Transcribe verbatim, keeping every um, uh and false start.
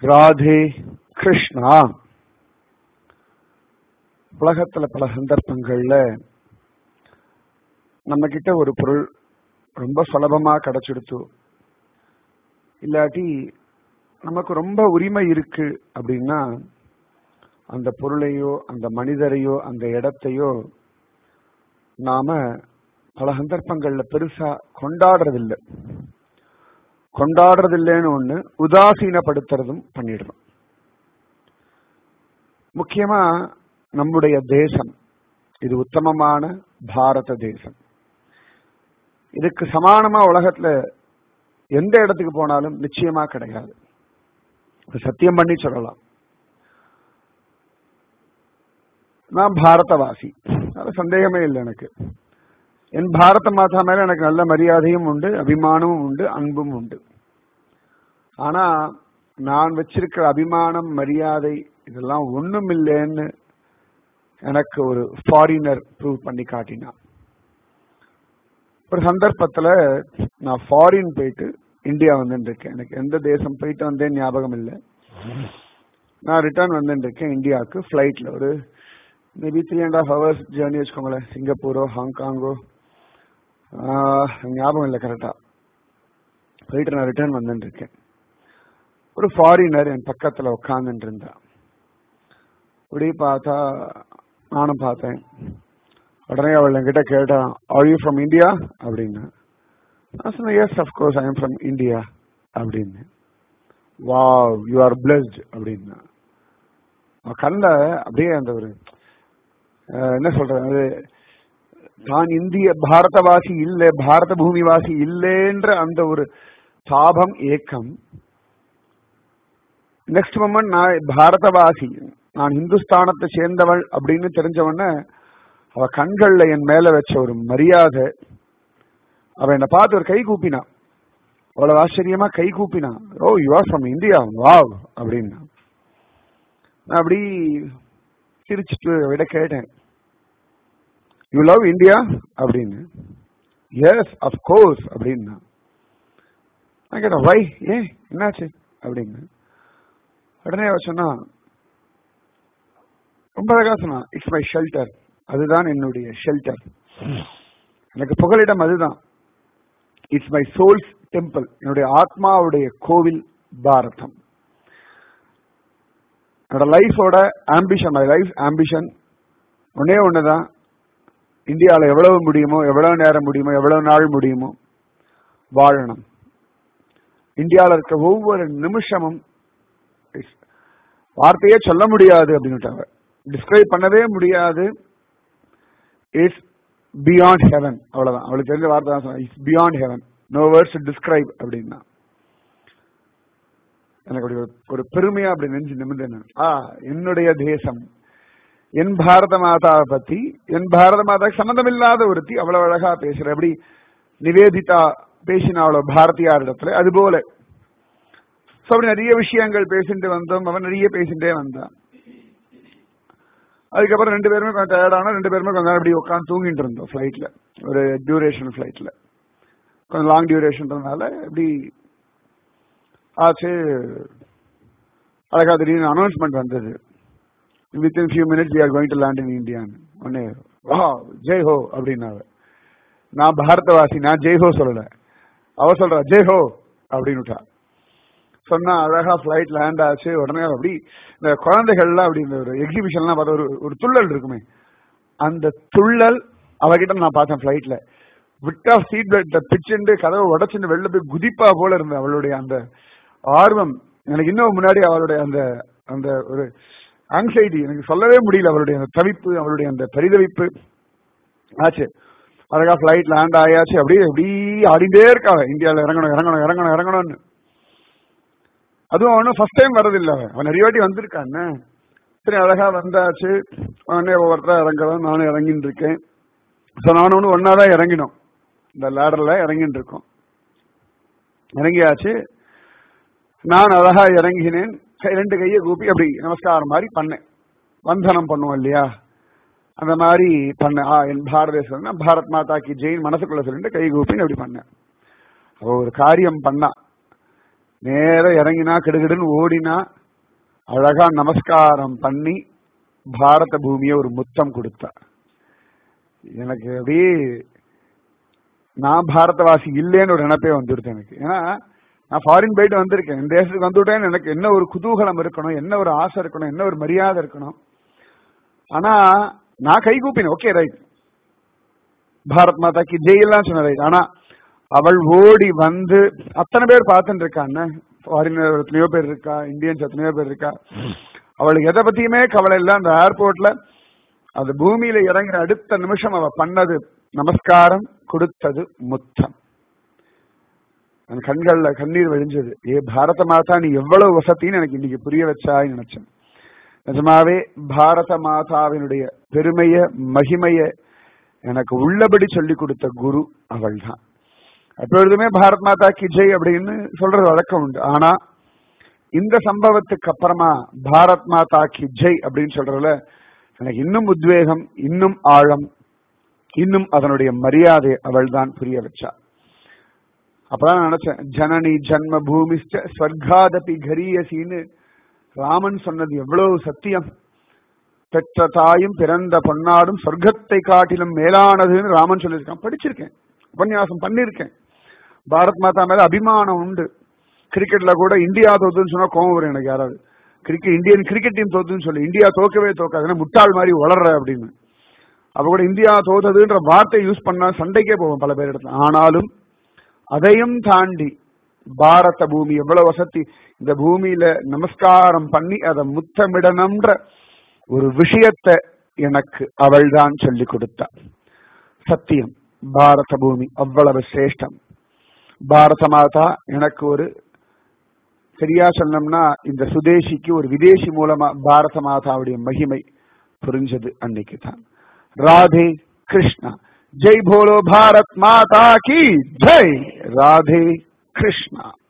ராதே கிருஷ்ணா. உலகத்துல பல சந்தர்ப்பங்கள்ல நம்ம கிட்ட ஒரு பொருள் ரொம்ப சுலபமா கிடைச்சிடுத்து, இல்லாட்டி நமக்கு ரொம்ப உரிமை இருக்கு அப்படின்னா அந்த பொருளையோ அந்த மனிதரையோ அந்த இடத்தையோ நாம பல சந்தர்ப்பங்கள்ல பெருசா கொண்டாடுறதில்லை. கொண்டாடுறதில்லைன்னு ஒண்ணு, உதாசீனப்படுத்துறதும் பண்ணிடுறோம். முக்கியமா நம்முடைய தேசம் இது உத்தமமான பாரத தேசம். இதுக்கு சமானமா உலகத்துல எந்த இடத்துக்கு போனாலும் நிச்சயமா கிடையாது. சத்தியம் பண்ணி சொல்லலாம். நான் பாரதவாசி, அது சந்தேகமே இல்லை. எனக்கு என் பாரத மாதா மேல எனக்கு நல்ல மரியாதையும் உண்டு, அபிமானமும் உண்டு, அன்பும் உண்டு. ஆனா நான் வச்சிருக்கிற அபிமானம் மரியாதை இதெல்லாம் ஒண்ணும் இல்லைன்னு எனக்கு ஒரு ஃபாரினர் ப்ரூவ் பண்ணி காட்டினான். ஒரு சந்தர்ப்பத்துல நான் ஃபாரின் போயிட்டு இந்தியா வந்துட்டு இருக்கேன். எனக்கு எந்த தேசம் போயிட்டு வந்தேன் ஞாபகம் இல்லை. நான் ரிட்டர்ன் வந்துட்டு இருக்கேன் இந்தியாவுக்கு ஃபிளைட்ல. ஒரு maybe three and half hours journey வச்சுக்கோங்களேன். சிங்கப்பூரோ ஹாங்காங்கோ ஞாபகம் இல்லை கரெக்டா. போயிட்டு நான் ரிட்டர்ன் வந்துட்டு இருக்கேன். ஒரு ஃபாரினர் என் பக்கத்துல உட்காந்துட்டு இருந்தா. இப்படி பார்த்தா நானும் பார்த்தேன். உடனே அவள் என்கிட்ட கேட்டான், ஆர் யூ ஃப்ரம் இந்தியா அப்படின்னு. நான் சொன்னேன், yes of course I am from India அப்படின்னு. வாவ், யூ ஆர் பிளஸ்ட் அப்படின்னா. கண்ட அப்படியே அந்த ஒரு என்ன சொல்றது, தான் இந்திய பாரதவாசி இல்லை, பாரத பூமிவாசி இல்லைன்ற அந்த ஒரு தாபம், ஏக்கம். நெக்ஸ்ட் மொமெண்ட் நான் பாரதவாசி, நான் இந்துஸ்தானத்தை சேர்ந்தவள் அப்படின்னு தெரிஞ்சவன அவ கண்கள்ல என் மேல வச்ச ஒரு மரியாதை. அவ என்னை பார்த்து ஒரு கை கூப்பினா, அவ்வளவு ஆச்சரியமா கை கூப்பினா. Oh, you are from India, wow அப்படின்னா. நான் அப்படி சிரிச்சுட்டு விட கேட்டேன், யூ லவ் இந்தியா அப்படின்னு. எஸ் அஃப்கோர்ஸ் அப்படின்னா. நான் கேட்டேன், வை, ஏன் என்னாச்சு அப்படின்னு. உடனே அவ சொன்னா, ரொம்ப அழகா சொன்னா, இட்ஸ் மை ஷெல்டர், அதுதான் என்னுடைய ஷெல்டர், எனக்கு புகலிடம் அதுதான். இட்ஸ் மை சோல்ஸ் டெம்பிள், என்னுடைய ஆத்மாவுடைய கோவில் பாரதம். என்னோட லைஃபோட ஆம்பிஷன், மை லைஃப் ஆம்பிஷன் ஒன்னே ஒண்ணுதான், இந்தியாவில் எவ்வளவு முடியுமோ, எவ்வளவு நேரம் முடியுமோ, எவ்வளவு நாள் முடியுமோ வாழணும். இந்தியாவில் இருக்க ஒவ்வொரு நிமிஷமும் வார்த்தையே சொல்ல முடியாது அப்படின்னு டிஸ்கிரைப் பண்ணவே முடியாது. இட்ஸ் பியாண்ட் ஹெவன், அவ்வளவுதான். அவளுக்கு தெரிஞ்ச வார்த்தை தான் சொன்னா, it's beyond heaven, no words to describe அப்படின்னா. எனக்கு அப்படி ஒரு பெருமையா அப்படி நினைச்சு நிமிர்ந்தேன். ஆ, என்னுடைய தேசம், என் பாரத மாதாவை பத்தி, என் பாரத மாதாவுக்கு சம்மந்தம் இல்லாத ஒருத்தி அவ்வளவு அழகா பேசுற. எப்படி நிவேதிதா பேசினாவளோ பாரதியார் இடத்துல, அது போல அப்படி நிறைய விஷயங்கள் பேசிட்டு வந்தோம். அவன் நிறைய பேசிட்டே வந்தான். அதுக்கப்புறம் ரெண்டு பேருமே கொஞ்சம் டயர்டான, ரெண்டு பேருமே கொஞ்சம் அப்படி உட்காந்து தூங்கிட்டு இருந்தோம் ஃபிளைட்ல. ஒரு டியூரேஷன் ஃபிளைட்ல, கொஞ்சம் லாங் டியூரேஷன்றதுனால இப்படி ஆச்சு. அழகா திடீர்னு அனௌன்ஸ்மெண்ட் வந்தது, within few minutes we are going to land in India. ஒன்னே வா ஜெய் ஹோ அப்படின்னாவ. நான் பாரதவாசி, நான் ஜெய் ஹோ சொல்லல, அவ சொல்றா ஜெய் ஹோ அப்படின்னுட்டா. சொன்னா அழகா பிளைட் லேண்ட் ஆச்சு. உடனே அப்படி இந்த குழந்தைகள்லாம் அப்படி இந்த ஒரு எக்ஸிபிஷன்லாம் பார்த்தா ஒரு ஒரு துள்ளல் இருக்குமே, அந்த துள்ளல் அவகிட்ட நான் பார்த்தேன். பிளைட்ல விட்டா சீட் பெல்ட் பிச்சுண்டு கதவை உடச்சுட்டு வெளில போய் குதிப்பா போல இருந்த அவளுடைய அந்த ஆர்வம் எனக்கு இன்னும் முன்னாடி அவளுடைய அந்த அந்த ஒரு ஆங்ஸைட்டி எனக்கு சொல்லவே முடியல. அவளுடைய அந்த தவிப்பு, அவளுடைய அந்த பரிதவிப்பு ஆச்சு. அழகா பிளைட் லேண்ட் ஆயாச்சு. அப்படியே எப்படி ஆடிண்டே இருக்காங்க, இந்தியாவில் இறங்கணும் இறங்கணும் இறங்கணும் இறங்கணும்னு. அதுவும் அவனு ஃபர்ஸ்ட் டைம் வரதில்லை, அவன் நிறைய வாட்டி வந்திருக்கான்னு. சரி, அழகா வந்தாச்சு. உடனே ஒவ்வொருத்தரா இறங்குறோம். நானும் இறங்கின்னு இருக்கேன். ஸோ நானும் ஒன்று ஒன்னாதான் இறங்கினோம், இந்த லேடர்ல இறங்கின்னு இருக்கோம். இறங்கியாச்சு. நான் அழகா இறங்கினேன். ரெண்டு கையை கூப்பி அப்படி நமஸ்காரம் மாதிரி பண்ணேன். வந்தனம் பண்ணுவோம் இல்லையா, அந்த மாதிரி பண்ண. ஆ, என் பாரதேசம், பாரத் மாதா கி ஜெயின் மனசுக்குள்ள சொல்லிட்டு கை கூப்பின்னு அப்படி பண்ணேன். அவ ஒரு காரியம் பண்ணா, நேர இறங்கினா கிடுகிடுன்னு ஓடினா அழகா நமஸ்காரம் பண்ணி பாரத பூமியை ஒரு முத்தம் கொடுத்தா. எனக்கு அப்படியே நான் பாரதவாசி இல்லைன்னு ஒரு நினைப்பே வந்துடுது எனக்கு. ஏன்னா நான் ஃபாரின் போயிட்டு வந்திருக்கேன், இந்த தேசத்துக்கு வந்துவிட்டேன்னு எனக்கு என்ன ஒரு குதூகலம் இருக்கணும், என்ன ஒரு ஆசை இருக்கணும், என்ன ஒரு மரியாதை இருக்கணும். ஆனா நான் கை கூப்பினேன், ஓகே ரைட் பாரத் மாதாக்கு ஜெயிலாம் சொன்ன ரைட். ஆனா அவள் ஓடி வந்து அத்தனை பேர் பார்த்துட்டு இருக்கான்னு, ஃபாரினர் எத்தனையோ பேர் இருக்கா, இந்தியன்ஸ் எத்தனையோ பேர் இருக்கா, அவளுக்கு எதை பத்தியுமே கவலை இல்லை. அந்த ஏர்போர்ட்ல அந்த பூமியில இறங்குற அடுத்த நிமிஷம் அவ பண்ணது நமஸ்காரம், கொடுத்தது முத்தம். என் கண்கள்ல கண்ணீர் வழிஞ்சது. ஏ பாரத மாதா நீ எவ்வளவு வசத்தின்னு எனக்கு இன்னைக்கு புரிய வச்சாய் நினைச்சேன். நிஜமாவே பாரத மாதாவினுடைய பெருமைய மகிமைய எனக்கு உள்ளபடி சொல்லி கொடுத்த குரு அவள் தான். எப்பொழுதுமே பாரத் மாதா கி ஜெய் அப்படின்னு சொல்றது வழக்கம் உண்டு. ஆனா இந்த சம்பவத்துக்கு அப்புறமா பாரத் மாதா கி ஜெய் அப்படின்னு சொல்றதுல எனக்கு இன்னும் உத்வேகம், இன்னும் ஆழம், இன்னும் அதனுடைய மரியாதை அவள் தான் புரிய வச்சா. அப்பதான் நினைச்சேன், ஜனனி ஜன்ம பூமிஷ்ட ஸ்வர்காதபி கரியசின்னு ராமன் சொன்னது எவ்வளவு சத்தியம். பெற்ற தாயும் பிறந்த பொன்னாடும் சொர்க்கத்தை காட்டிலும் மேலானதுன்னு ராமன் சொல்லியிருக்கான். படிச்சிருக்கேன், உபன்யாசம் பண்ணிருக்கேன். பாரத் மாதா மேல அபிமானம் உண்டு. கிரிக்கெட்ல கூட இந்தியா தோத்துன்னு சொன்னா கோவம் வரும் எனக்கு. யாராவது கிரிக்கெட் இந்தியன் கிரிக்கெட் டீம் தோத்துன்னு சொல்லி இந்தியா தோக்கவே தோக்காதுன்னா முட்டாள் மாதிரி வளர்ற அப்படின்னு, அப்ப கூட இந்தியா தோத்ததுன்ற வார்த்தை யூஸ் பண்ணா சண்டைக்கே போவோம் பல பேர் இடத்துல. ஆனாலும் அதையும் தாண்டி பாரத பூமி எவ்வளவு வசதி, இந்த பூமியில நமஸ்காரம் பண்ணி அதை முத்தமிடணும்ன்ற ஒரு விஷயத்தை எனக்கு அவள் தான் சொல்லி கொடுத்தா. சத்தியம், பாரத பூமி அவ்வளவு சிரேஷ்டம். பாரத மாதா எனக்கு ஒரு சரியா சொல்லணும்னா இந்த சுதேசிக்கு ஒரு விதேசி மூலமா பாரத மாதாவுடைய மகிமை புரிஞ்சது அன்னைக்கு தான். ராதே கிருஷ்ணா. ஜெய் போலோ பாரத் மாதா கி ஜெய். ராதே கிருஷ்ணா.